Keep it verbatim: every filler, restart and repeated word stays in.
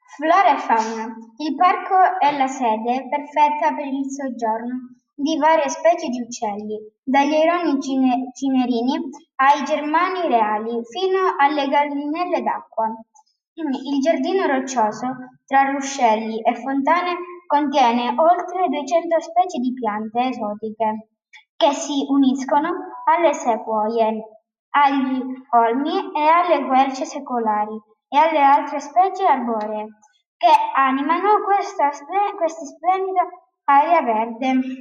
Flora e fauna. Il parco è la sede perfetta per il soggiorno di varie specie di uccelli, dagli aironi cine- cinerini ai germani reali, fino alle gallinelle d'acqua. Il giardino roccioso, tra ruscelli e fontane, contiene oltre duecento specie di piante esotiche che si uniscono alle sequoie, agli olmi e alle querce secolari e alle altre specie arboree che animano questa, splen- questa splendida area verde.